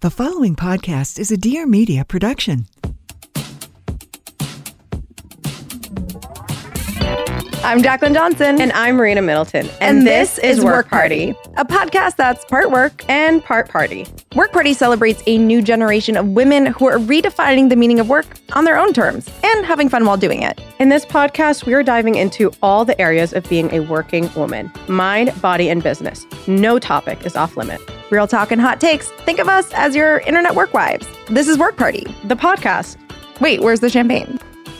The following podcast is a Dear Media production. I'm Jacqueline Johnson. And I'm Marina Middleton. And this is Work Party, a podcast that's part work and part party. Work Party celebrates a new generation of women who are redefining the meaning of work on their own terms and having fun while doing it. In this podcast, we are diving into all the areas of being a working woman: mind, body, and business. No topic is off limit. Real talk and hot takes. Think of us as your internet work wives. This is Work Party, the podcast. Wait, where's the champagne?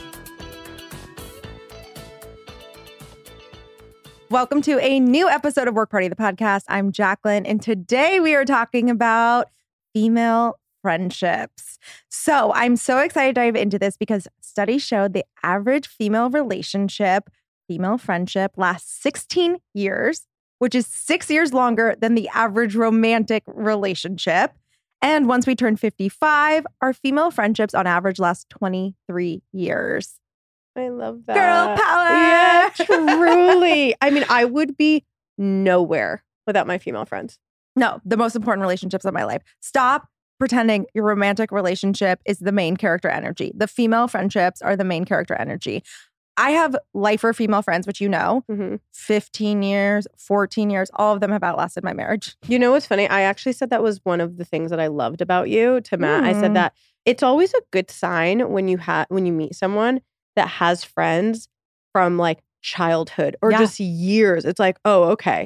Welcome to a new episode of Work Party, the podcast. I'm Jacqueline, and today we are talking about female friendships. So I'm so excited to dive into this because studies showed the average female relationship, female friendship, lasts 16 years, which is 6 years longer than the average romantic relationship. And once we turn 55, our female friendships on average last 23 years. I love that. Girl power! Yeah, truly. I mean, I would be nowhere without my female friends. No, the most important relationships of my life. Stop pretending your romantic relationship is the main character energy. The female friendships are the main character energy. I have lifer female friends, which you know, 15 years, 14 years, all of them have outlasted my marriage. You know what's funny? I actually said that was one of the things that I loved about you to Matt. I said that it's always a good sign when you meet someone that has friends from like childhood or just years. It's like, oh, okay.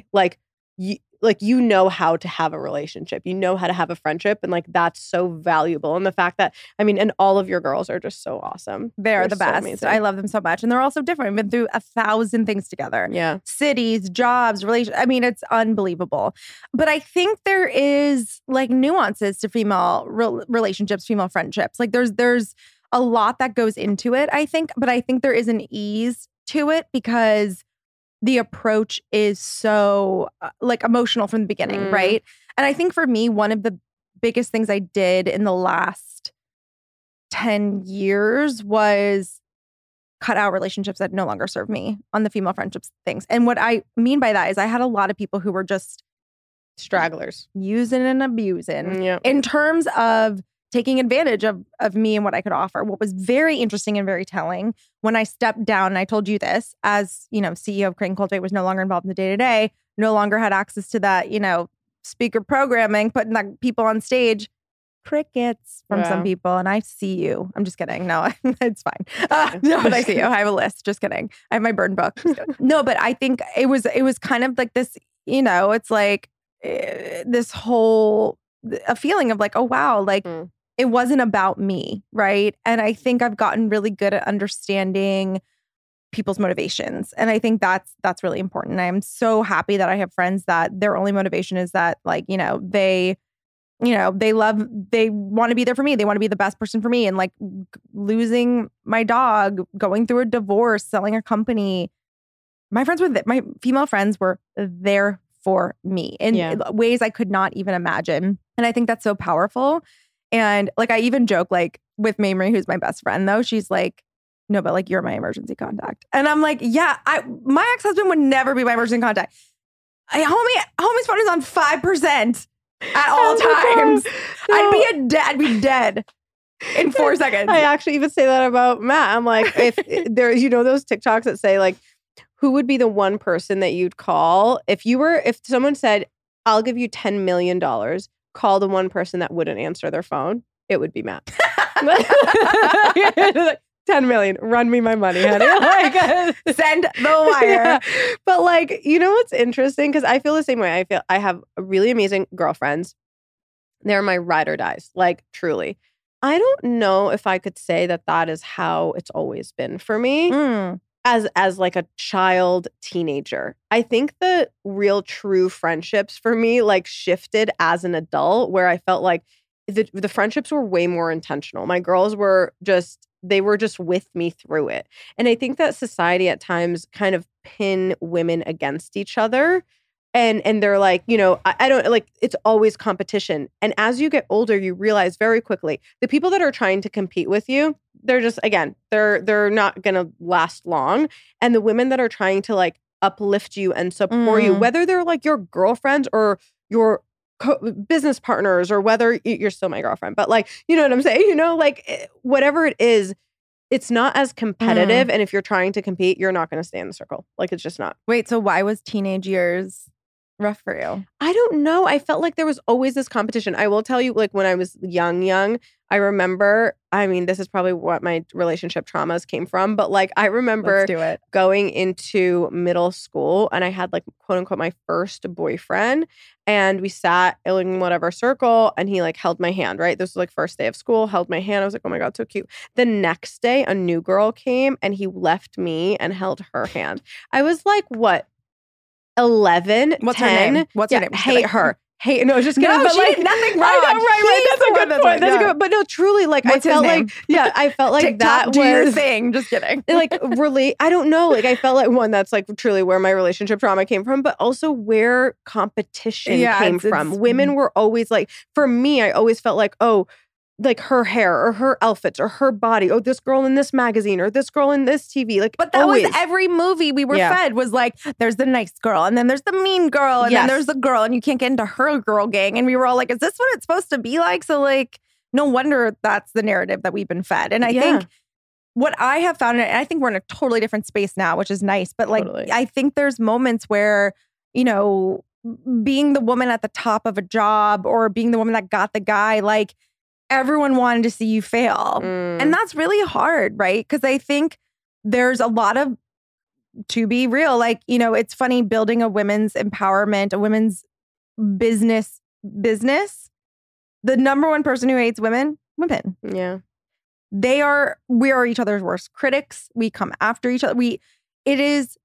You know how to have a relationship. You know how to have a friendship. And like, that's so valuable. And the fact that, I mean, and all of your girls are just so awesome. They're the so best. amazing. I love them so much. And they're all so different. We've been through 1,000 things together. Yeah. Cities, jobs, relationships. I mean, it's unbelievable. But I think there is like nuances to female relationships, female friendships. Like there's a lot that goes into it, I think. But I think there is an ease to it because the approach is so like emotional from the beginning, right? And I think for me, one of the biggest things I did in the last 10 years was cut out relationships that no longer serve me on the female friendships things. And what I mean by that is I had a lot of people who were just stragglers, using and abusing Yeah. in terms of taking advantage of me and what I could offer. What was very interesting and very telling when I stepped down, and I told you this, as you know, CEO of Create and Cultivate, was no longer involved in the day-to-day, no longer had access to that, you know, speaker programming, putting like people on stage, crickets from some people. And I see you. I'm just kidding. No, it's fine. No, but I see you. I have a list. Just kidding. I have my burn book. No, but I think it was kind of like this, you know, it's like this whole, a feeling of like, oh, wow, like, it wasn't about me, right? And I think I've gotten really good at understanding people's motivations. And I think that's really important. I'm so happy that I have friends that their only motivation is that, like, they want to be there for me. They want to be the best person for me. And like losing my dog, going through a divorce, selling a company. My female friends were there for me in ways I could not even imagine. And I think that's so powerful. And like, I even joke like with Mamrie, who's my best friend though, she's like, no, but like, you're my emergency contact. And I'm like, yeah, my ex-husband would never be my emergency contact. Homie's phone is on 5% at all times. No. I'd be dead in 4 seconds. I actually even say that about Matt. I'm like, if there's, those TikToks that say like, who would be the one person that you'd call if someone said, I'll give you $10 million, call the one person that wouldn't answer their phone, it would be Matt. 10 million, run me my money, honey. Like, send the wire. Yeah. But like, you know what's interesting? Because I feel the same way. I feel I have really amazing girlfriends. They're my ride or dies, like truly. I don't know if I could say that is how it's always been for me. As like a child teenager. I think the real true friendships for me like shifted as an adult, where I felt like the friendships were way more intentional. My girls were just with me through it. And I think that society at times kind of pin women against each other. And they're like, I don't like, it's always competition. And as you get older, you realize very quickly the people that are trying to compete with you, they're just, again, they're not going to last long. And the women that are trying to like uplift you and support you, whether they're like your girlfriends or your business partners or whether you're still my girlfriend, but like, you know what I'm saying? You know, like whatever it is, it's not as competitive. And if you're trying to compete, you're not going to stay in the circle. Like, it's just not. Wait, so why was teenage years rough for you? I don't know. I felt like there was always this competition. I will tell you, like when I was young, I remember, I mean, this is probably what my relationship traumas came from, but like I remember going into middle school and I had like quote unquote my first boyfriend and we sat in whatever circle and he like held my hand, right? This was like first day of school, held my hand. I was like, oh my God, so cute. The next day, a new girl came and he left me and held her hand. I was like, what? 11, What's 10. Her name? What's her name? Hate her. Hey, no, just kidding. No, but she like, did nothing wrong. I know, right. That's a good point. That's a good. But no, truly, like What's I felt his like, name? yeah, I felt like TikTok, that do your was thing. Just kidding. like really. I don't know. Like I felt like one that's like truly where my relationship trauma came from, but also where competition came from. Women were always like, for me, I always felt like, oh, like her hair or her outfits or her body. Oh, this girl in this magazine or this girl in this TV. Like, but that always. was every movie we were fed was like, there's the nice girl and then there's the mean girl and then there's the girl and you can't get into her girl gang. And we were all like, is this what it's supposed to be like? So like, no wonder that's the narrative that we've been fed. And I think what I have found, and I think we're in a totally different space now, which is nice. But like, I think there's moments where, you know, being the woman at the top of a job or being the woman that got the guy, like, everyone wanted to see you fail. And that's really hard, right? Because I think there's a lot of, to be real, like, you know, it's funny building a women's empowerment, a women's business. The number one person who hates women. Yeah. We are each other's worst critics. We come after each other. It is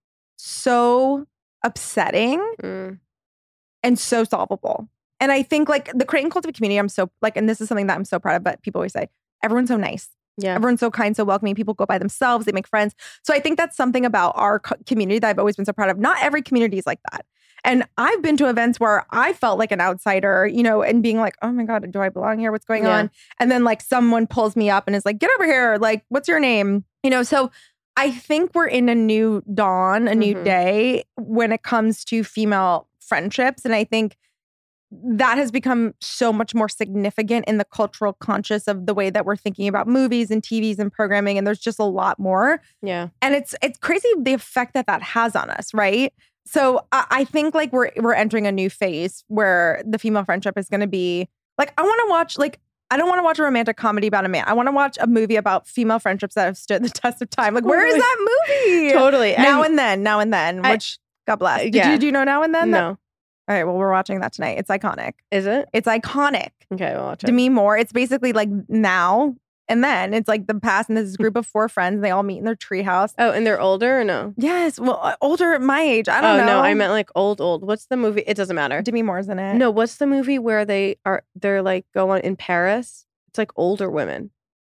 so upsetting and so solvable. And I think like the Create and Cultivate community, I'm so like, and this is something that I'm so proud of, but people always say, everyone's so nice. Yeah. Everyone's so kind, so welcoming. People go by themselves. They make friends. So I think that's something about our community that I've always been so proud of. Not every community is like that. And I've been to events where I felt like an outsider, you know, and being like, oh my God, do I belong here? What's going on? And then like someone pulls me up and is like, get over here. Like, what's your name? You know, so I think we're in a new dawn, a new day when it comes to female friendships. And I think that has become so much more significant in the cultural conscious of the way that we're thinking about movies and TVs and programming. And there's just a lot more. Yeah. And it's crazy the effect that has on us, right? So I think like we're entering a new phase where the female friendship is going to be like, I want to watch like, I don't want to watch a romantic comedy about a man. I want to watch a movie about female friendships that have stood the test of time. Like, where is that movie? Totally. Now and then, which God bless. Did you know Now and Then? No. All right, well, we're watching that tonight. It's iconic. Is it? It's iconic. Okay, we'll watch it. Demi Moore. It's basically like now and then. It's like the past, and this group of 4 friends, and they all meet in their treehouse. Oh, and they're older or no? Yes, well, older, my age. I don't know. Oh, no, I meant like old. What's the movie? It doesn't matter. Demi Moore's in it. No, what's the movie where they're like go on in Paris? It's like older women.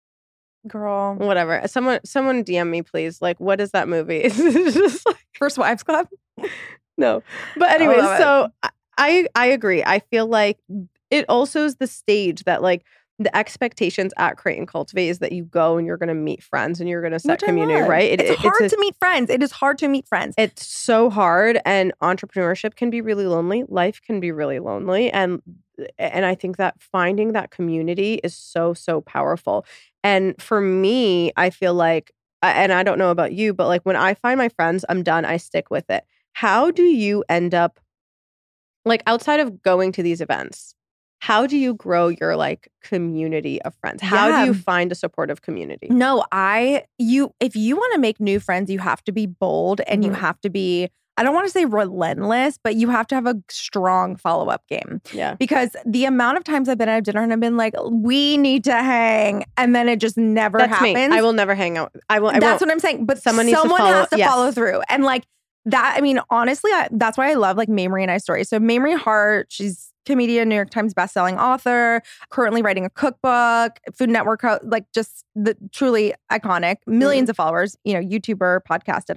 Girl. Whatever. Someone DM me, please. Like, what is that movie? It's just like First Wives Club? No. But anyway, so I agree. I feel like it also is the stage that like the expectations at Create and Cultivate is that you go and you're going to meet friends and you're going to set community, right? It's hard to meet friends. It is hard to meet friends. It's so hard, and entrepreneurship can be really lonely. Life can be really lonely, and I think that finding that community is so, so powerful. And for me, I feel like, and I don't know about you, but like when I find my friends, I'm done. I stick with it. How do you end up, like outside of going to these events, how do you grow your like community of friends? How do you find a supportive community? No, if you want to make new friends, you have to be bold and you have to be, I don't want to say relentless, but you have to have a strong follow-up game. Yeah. Because the amount of times I've been at dinner and I've been like, we need to hang. And then it just never happens. Me. I will never hang out. That's what I'm saying. But someone has to follow through. And like that, I mean, honestly, that's why I love like Mamrie and I's story. So Mamrie Hart, she's comedian, New York Times bestselling author, currently writing a cookbook, Food Network, like just the truly iconic, millions of followers, YouTuber, podcast,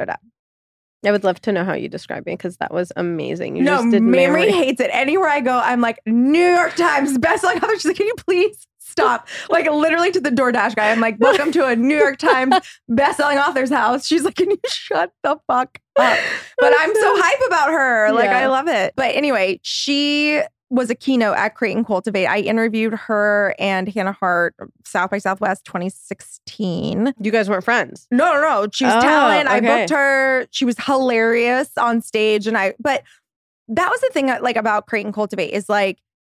I would love to know how you describe me because that was amazing. You no, just did Mamrie hates it. Anywhere I go, I'm like, New York Times bestselling author. She's like, can you please stop? Like literally to the DoorDash guy. I'm like, welcome to a New York Times bestselling author's house. She's like, can you shut the fuck up? But I'm so hype about her. Like, I love it. But anyway, she was a keynote at Create and Cultivate. I interviewed her and Hannah Hart, South by Southwest 2016. You guys weren't friends? No. She was talent. Okay. I booked her. She was hilarious on stage. But that was the thing like about Create and Cultivate is like,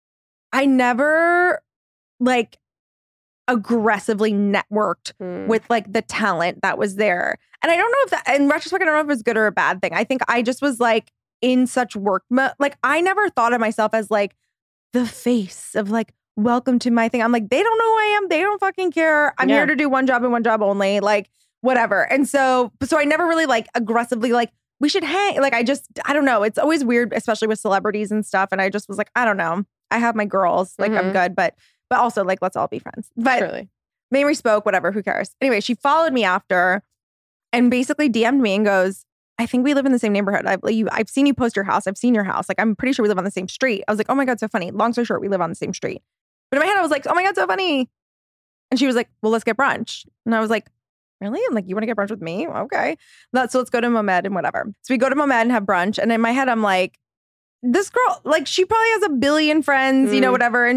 I never like aggressively networked with like the talent that was there. And I don't know if that, in retrospect, I don't know if it was good or a bad thing. I think I just was like in such work mode. Like I never thought of myself as like the face of like, welcome to my thing. I'm like, they don't know who I am. They don't fucking care. I'm here to do one job and one job only. Like whatever. And so I never really like aggressively like, we should hang. Like I don't know. It's always weird, especially with celebrities and stuff. And I just was like, I don't know. I have my girls. Like I'm good. But also like, let's all be friends. But Surely. Mamrie spoke, whatever, who cares? Anyway, she followed me after and basically DM'd me and goes, I think we live in the same neighborhood. I've seen you post your house. I've seen your house. Like, I'm pretty sure we live on the same street. I was like, oh my God, so funny. Long story short, we live on the same street. But in my head, I was like, oh my God, so funny. And she was like, well, let's get brunch. And I was like, really? I'm like, you want to get brunch with me? Okay. So let's go to Momed and whatever. So we go to Momed and have brunch. And in my head, I'm like, this girl, like, she probably has a billion friends, you know, whatever.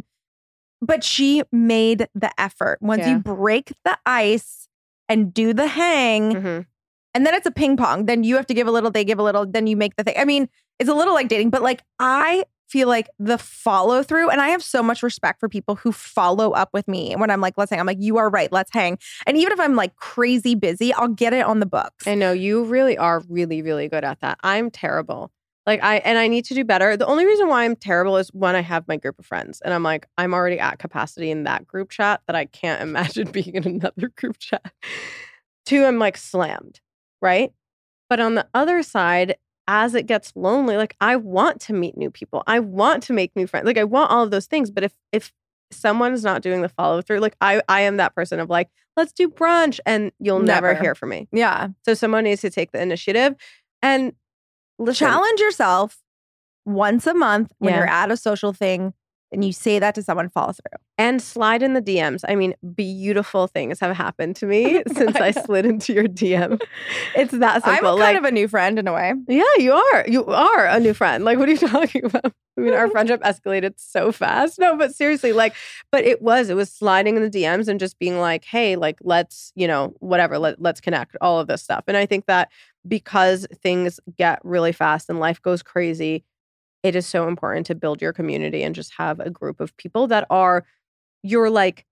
But she made the effort. Once you break the ice and do the hang, and then it's a ping pong. Then you have to give a little, they give a little, then you make the thing. I mean, it's a little like dating, but like I feel like the follow through, and I have so much respect for people who follow up with me when I'm like, let's hang. I'm like, you are right, let's hang. And even if I'm like crazy busy, I'll get it on the books. I know you really are really, really good at that. I'm terrible. Like I need to do better. The only reason why I'm terrible is when I have my group of friends and I'm like, I'm already at capacity in that group chat that I can't imagine being in another group chat. 2, I'm like slammed. Right. But on the other side, as it gets lonely, like I want to meet new people. I want to make new friends. Like I want all of those things. But if someone's not doing the follow through, like I am that person of like, let's do brunch and you'll never hear from me. Yeah. So someone needs to take the initiative and listen. Challenge yourself once a month when you're at a social thing and you say that to someone, follow through. And slide in the DMs. I mean, beautiful things have happened to me since I slid into your DM. It's that simple. I'm kind of a new friend in a way. Yeah, you are. You are a new friend. Like, what are you talking about? I mean, our friendship escalated so fast. No, but seriously, like, but it was sliding in the DMs and just being like, hey, like, let's, you know, whatever, let's connect, all of this stuff. And I think that because things get really fast and life goes crazy, it is so important to build your community and just have a group of people that are your like,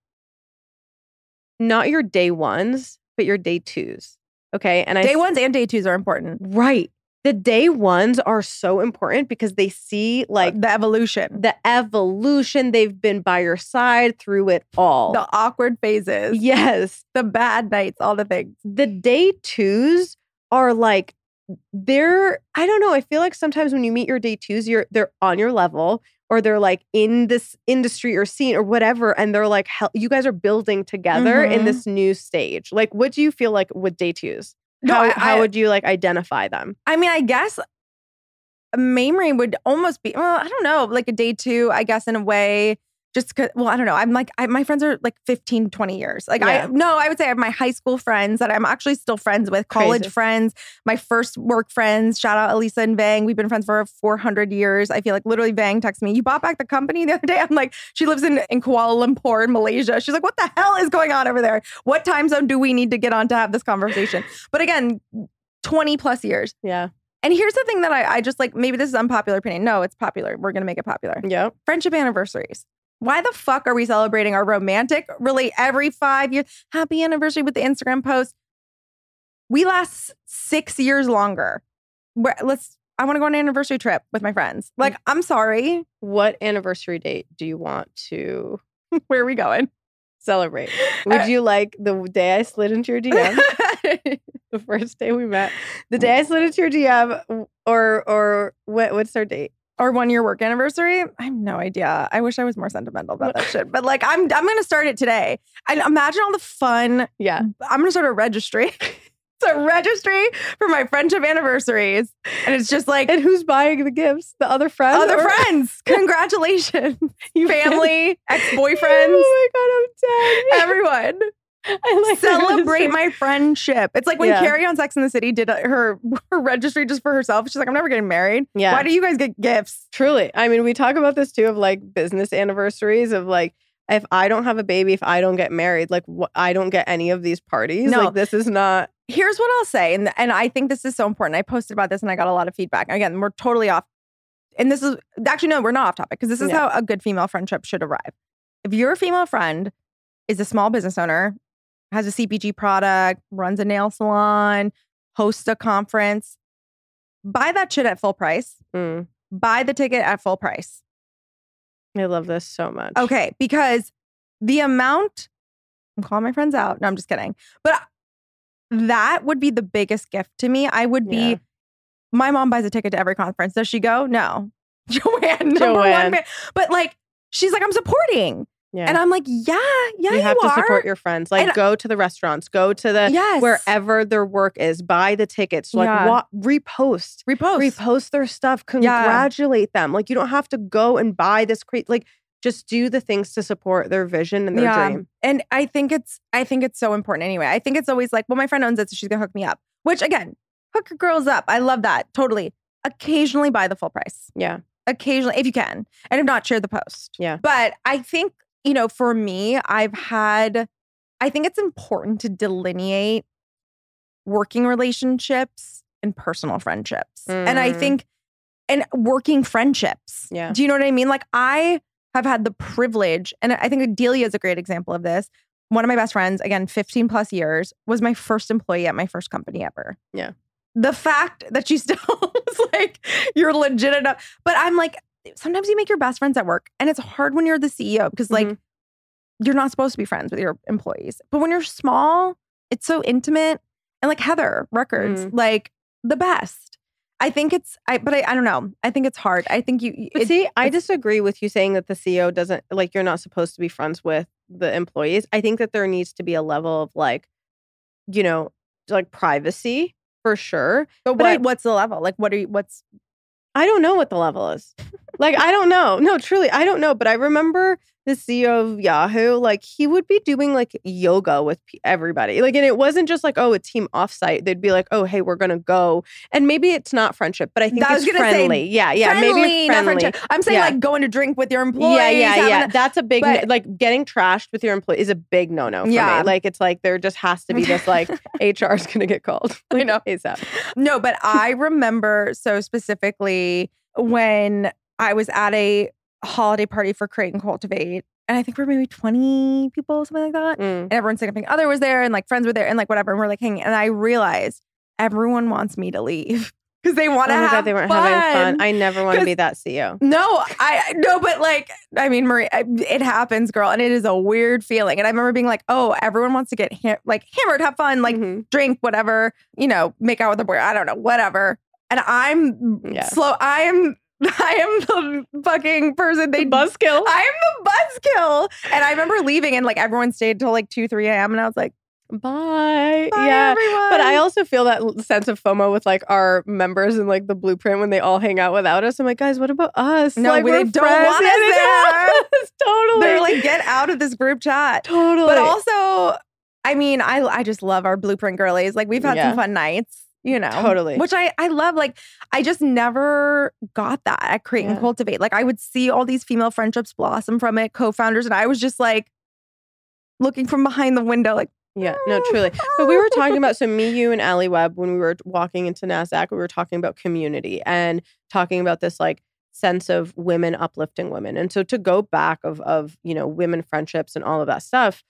not your day ones, but your day twos. Okay. And day ones and day twos are important. Right. The day ones are so important because they see like the evolution. They've been by your side through it all. The awkward phases. Yes. The bad nights, all the things. The day twos are like, I don't know. I feel like sometimes when you meet your day twos, they're on your level or they're like in this industry or scene or whatever. And they're like, you guys are building together in this new stage. Like, what do you feel like with day twos? How would you like identify them? I mean, I guess Mamrie would almost be, well, I don't know, like a day two, I guess in a way. Just because, well, I don't know. I'm like, my friends are like 15, 20 years. Like, I would say I have my high school friends that I'm actually still friends with, college friends, my first work friends. Shout out Elisa and Vang. We've been friends for 400 years. I feel like literally Vang texted me, you bought back the company the other day? I'm like, she lives in Kuala Lumpur in Malaysia. She's like, what the hell is going on over there? What time zone do we need to get on to have this conversation? But again, 20 plus years. Yeah. And here's the thing that I just like, maybe this is unpopular opinion. No, it's popular. We're going to make it popular. Yeah. Friendship anniversaries. Why the fuck are we celebrating our romantic, really every 5 years? Happy anniversary with the Instagram post. We last 6 years longer. I want to go on an anniversary trip with my friends. Like, I'm sorry. What anniversary date do you want to Where are we going? Celebrate? Would you like the day I slid into your DM? The first day we met? The day I slid into your DM? Or what's our date? Our 1 year work anniversary? I have no idea. I wish I was more sentimental about that shit. But like, I'm going to start it today. And imagine all the fun. Yeah. I'm going to start a registry. It's a registry for my friendship anniversaries. And it's just like. And who's buying the gifts? The other friends? Other friends. Congratulations. Family, ex-boyfriends. Oh my God, I'm dead. Everyone. I like Celebrate my friendship. It's like when Yeah. Carrie on Sex and the City did her registry just for herself. She's like, I'm never getting married. Yeah. Why do you guys get gifts? Truly. I mean, we talk about this too of like business anniversaries of like, if I don't have a baby, if I don't get married, like I don't get any of these parties. No. Like this is not. Here's what I'll say. And I think this is so important. I posted about this and I got a lot of feedback. Again, we're totally off. And this is actually, no, we're not off topic because this is Yeah. how a good female friendship should arrive. If your female friend is a small business owner, has a CPG product, runs a nail salon, hosts a conference, buy that shit at full price. Mm, Buy the ticket at full price. I love this so much. Okay, because the amount, I'm calling my friends out. No, I'm just kidding. But that would be the biggest gift to me. I would be, Yeah. my mom buys a ticket to every conference. Does she go? No. Joanne, number Joanne. one fan. But like, she's like, I'm supporting. Yeah. And I'm like, yeah, you have to are. support your friends. Like And- go to the restaurants, go to the Yes. wherever their work is, buy the tickets, like Yeah. repost. Repost. Their stuff, congratulate them. Like you don't have to go and buy this like just do the things to support their vision and their dream. And I think it's so important anyway. I think it's always like, well, my friend owns it, so she's gonna hook me up. Which again, hook your girls up. I love that. Totally. Occasionally buy the full price. Yeah. Occasionally, if you can. And if not, share the post. Yeah. But I think, for me, I think it's important to delineate working relationships and personal friendships. And I think, and working friendships. Yeah. Do you know what I mean? Like I have had the privilege, and I think Delia is a great example of this. One of my best friends, again, 15 plus years, was my first employee at my first company ever. Yeah. The fact that she still was like, you're legit enough. But I'm like, sometimes you make your best friends at work, and it's hard when you're the CEO because like you're not supposed to be friends with your employees. But when you're small, it's so intimate. And like Heather Records, like the best. I think I don't know. I think it's hard. I think I disagree with you saying that the CEO doesn't like you're not supposed to be friends with the employees. I think that there needs to be a level of like, like privacy for sure. But what's the level? Like I don't know what the level is. Like, I don't know. No, truly, I don't know. But I remember the CEO of Yahoo, like he would be doing like yoga with everybody. Like, and it wasn't just like, oh, a team offsite. They'd be like, oh, hey, we're going to go. And maybe it's not friendship, but I think it's friendly. Yeah. Friendly, Maybe not friendly. friendship. I'm saying like going to drink with your employees. Yeah. That's a big, like getting trashed with your employee is a big no-no for me. Like, it's like, there just has to be this like, HR is going to get called. Like, I know. ASAP. No, but I remember so specifically when I was at a holiday party for Create and Cultivate. And I think we're maybe 20 people, something like that. And everyone's significant other was there and like friends were there and like whatever. And we're like hanging. And I realized everyone wants me to leave because they want to have they weren't fun. having fun. I never want to be that CEO. No, but like, I mean, Marie, it happens, girl. And it is a weird feeling. And I remember being like, oh, everyone wants to get hammered, have fun, like drink, whatever, make out with a boy. I don't know, whatever. And I'm slow. I am the fucking person buzzkill. I am the buzzkill. And I remember leaving and like everyone stayed till like 2, 3 a.m. And I was like, bye yeah, everyone. But I also feel that sense of FOMO with like our members and like the Blueprint when they all hang out without us. I'm like, guys, what about us? No, like, they don't want us there. Totally. They're like, get out of this group chat. Totally. But also, I mean, I just love our Blueprint girlies. Like we've had some fun nights. Totally. Which I love. Like, I just never got that at Create and Cultivate. Like, I would see all these female friendships blossom from it, co-founders, and I was just like looking from behind the window, like, yeah, no, truly. But we were talking about, so me, you, and Allie Webb, when we were walking into NASDAQ, we were talking about community and talking about this like sense of women uplifting women. And so to go back of women friendships and all of that stuff,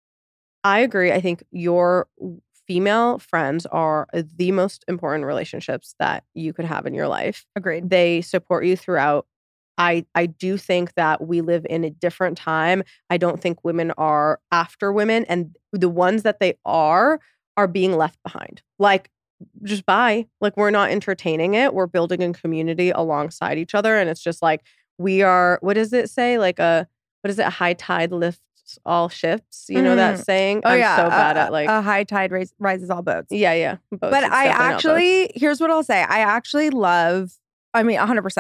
I agree. I think your female friends are the most important relationships that you could have in your life. Agreed. They support you throughout. I do think that we live in a different time. I don't think women are after women, and the ones that they are being left behind. Like, just bye. Like, we're not entertaining it. We're building a community alongside each other. And it's just like, we are, what does it say? Like a high tide lifts all ships, that saying? Oh, I'm so bad at like a high tide rises all boats. Yeah. Boats. But I actually, here's what I'll say. I actually love, 100%.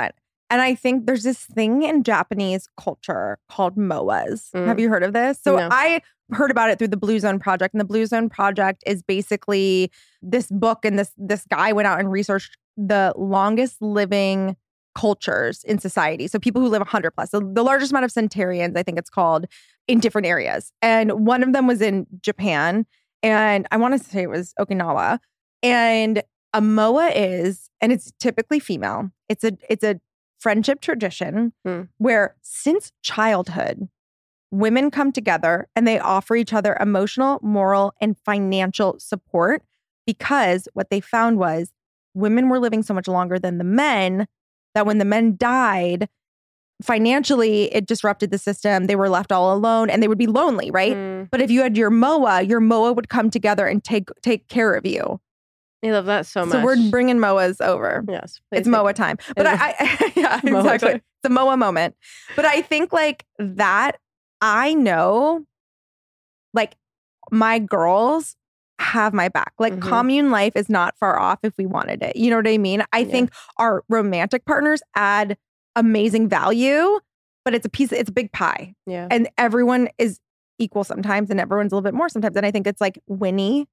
And I think there's this thing in Japanese culture called moas. Have you heard of this? So No. I heard about it through the Blue Zone Project. And the Blue Zone Project is basically this book, and this guy went out and researched the longest living cultures in society. So people who live 100 plus. So the largest amount of centenarians, I think it's called, in different areas. And one of them was in Japan. And I want to say it was Okinawa. And a moa is, and it's typically female. It's a friendship tradition where since childhood, women come together and they offer each other emotional, moral, and financial support, because what they found was women were living so much longer than the men that when the men died, financially, it disrupted the system. They were left all alone and they would be lonely, right? But if you had your moa would come together and take care of you. I love that so much. So we're bringing moas over. Yes. It's moa time. But yeah, exactly. It's a moa moment. But I think like that, I know like my girls have my back. Like commune life is not far off if we wanted it. You know what I mean? I think our romantic partners add amazing value, but it's a big pie. Yeah. And everyone is equal sometimes and everyone's a little bit more sometimes. And I think it's like Winnie,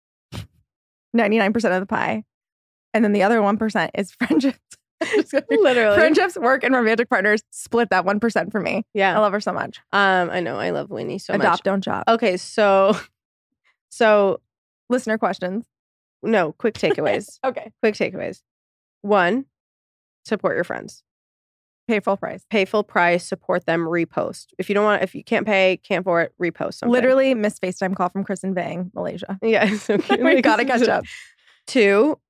99% of the pie. And then the other 1% is friendships. Literally. Friendships, work, and romantic partners split that 1% for me. Yeah. I love her so much. I know. I love Winnie so much. Adopt, don't shop. Okay. So listener questions. No, quick takeaways. Okay. Quick takeaways. 1, support your friends. Pay full price. Pay full price, support them, repost. If you can't pay, can't afford it, repost something. Literally missed FaceTime call from Chris in Vang, Malaysia. Yeah. So We gotta catch up. 2,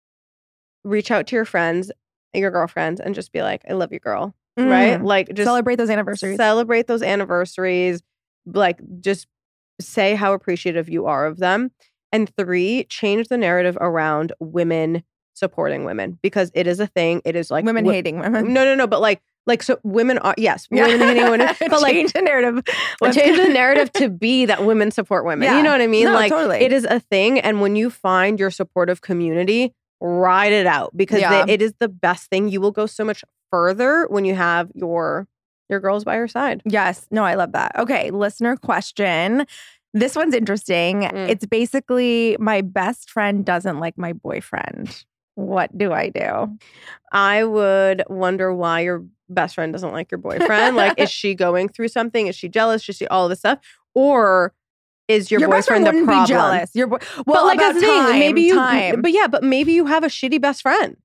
reach out to your friends, your girlfriends, and just be like, I love you, girl. Right? Like just celebrate those anniversaries. Celebrate those anniversaries. Like just say how appreciative you are of them. And 3, change the narrative around women supporting women, because it is a thing. It is like women hating women. No. But like so women are, yes, women hating women. But like change the narrative. Change the narrative to be that women support women. Yeah. You know what I mean? No, like totally. It is a thing. And when you find your supportive community, ride it out, because it is the best thing. You will go so much further when you have your girls by your side. Yes. No, I love that. Okay. Listener question. This one's interesting. It's basically, my best friend doesn't like my boyfriend. What do I do? I would wonder why your best friend doesn't like your boyfriend. Like, is she going through something? Is she jealous? Is she all of this stuff? Or is your boyfriend the problem? Be jealous. Well, like that's the thing. Maybe but maybe you have a shitty best friend.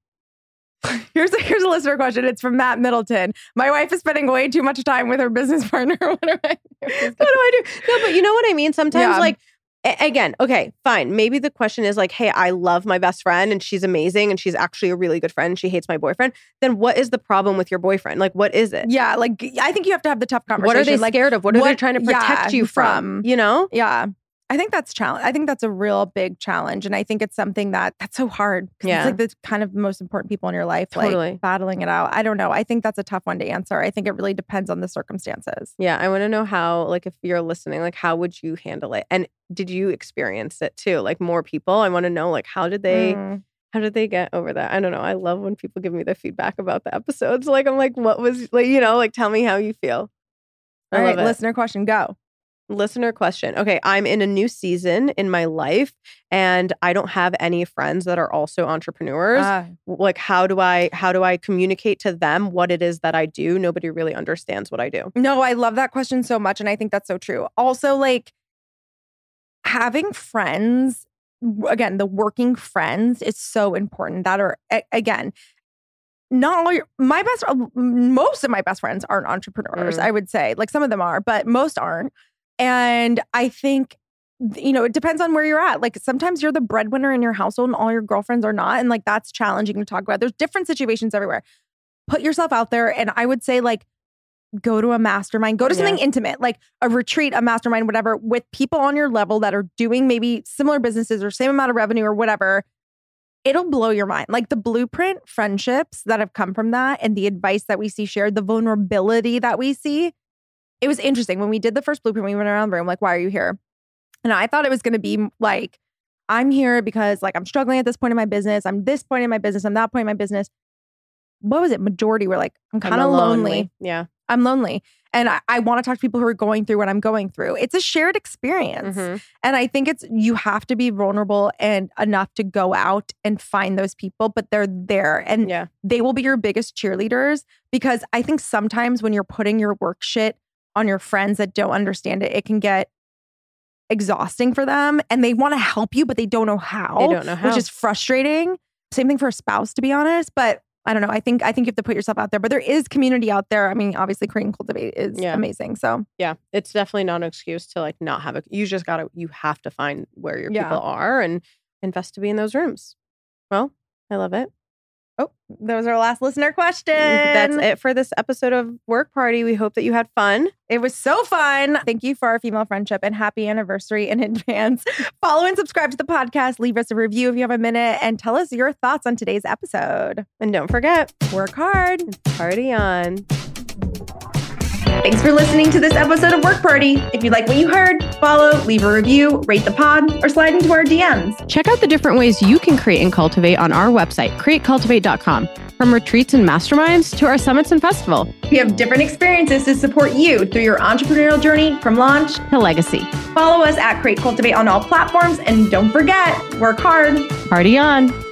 Here's a listener question. It's from Matt Middleton. My wife is spending way too much time with her business partner. What do I do? No, but you know what I mean? Sometimes like, again, okay, fine. Maybe the question is like, hey, I love my best friend and she's amazing and she's actually a really good friend. She hates my boyfriend. Then what is the problem with your boyfriend? Like, what is it? Yeah, like I think you have to have the tough conversation. What are they scared of? What are they trying to protect you from? You know? Yeah. I think that's challenge. I think that's a real big challenge. And I think it's something that's so hard. Yeah. It's like the kind of most important people in your life, Totally. like battling it out. I don't know. I think that's a tough one to answer. I think it really depends on the circumstances. Yeah. I want to know how, like, if you're listening, like, how would you handle it? And did you experience it too? Like more people? I want to know, like, how did they get over that? I don't know. I love when people give me the feedback about the episodes. Like, I'm like, what was, like, you know, like, tell me how you feel. All right, listener question, go. Listener question. Okay, I'm in a new season in my life and I don't have any friends that are also entrepreneurs. Like how do I communicate to them what it is that I do? Nobody really understands what I do. No, I love that question so much and I think that's so true. Also, like having friends, again, the working friends is so important. That are again, not all most of my best friends aren't entrepreneurs, I would say. Like some of them are, but most aren't. And I think, you know, it depends on where you're at. Like sometimes you're the breadwinner in your household and all your girlfriends are not. And like, that's challenging to talk about. There's different situations everywhere. Put yourself out there. And I would say like, go to a mastermind, go to something intimate, like a retreat, a mastermind, whatever, with people on your level that are doing maybe similar businesses or same amount of revenue or whatever. It'll blow your mind. Like the blueprint friendships that have come from that and the advice that we see shared, the vulnerability that we see. It was interesting. When we did the first blueprint, we went around the room like, why are you here? And I thought it was going to be like, I'm here because like I'm struggling at this point in my business. I'm this point in my business. I'm that point in my business. what was it? Majority were like, I'm kind of Kinda lonely. Yeah. I'm lonely. And I want to talk to people who are going through what I'm going through. It's a shared experience. Mm-hmm. And I think you have to be vulnerable and enough to go out and find those people, but they're there and they will be your biggest cheerleaders, because I think sometimes when you're putting your work shit on your friends that don't understand it, it can get exhausting for them, and they want to help you, but they don't know how. Which is frustrating. Same thing for a spouse, to be honest. But I don't know. I think you have to put yourself out there, but there is community out there. I mean, obviously Create and Cultivate is amazing. So yeah, it's definitely not an excuse to like not have you have to find where your people are and invest to be in those rooms. Well, I love it. Oh, that was our last listener question. That's it for this episode of Work Party. We hope that you had fun. It was so fun. Thank you for our female friendship and happy anniversary in advance. Follow and subscribe to the podcast. Leave us a review if you have a minute and tell us your thoughts on today's episode. And don't forget, work hard. Party on. Thanks for listening to this episode of Work Party. If you like what you heard, follow, leave a review, rate the pod, or slide into our DMs. Check out the different ways you can create and cultivate on our website, createcultivate.com. From retreats and masterminds to our summits and festival. We have different experiences to support you through your entrepreneurial journey from launch to legacy. Follow us at Create Cultivate on all platforms, and don't forget, work hard. Party on.